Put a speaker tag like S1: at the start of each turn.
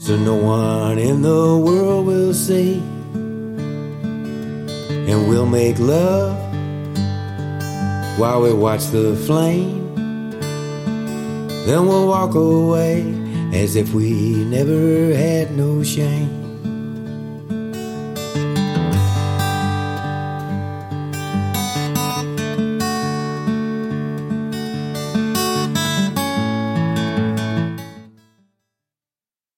S1: so no one in the world will see. And we'll make love while we watch the flame. Then we'll walk away as if we never had no shame.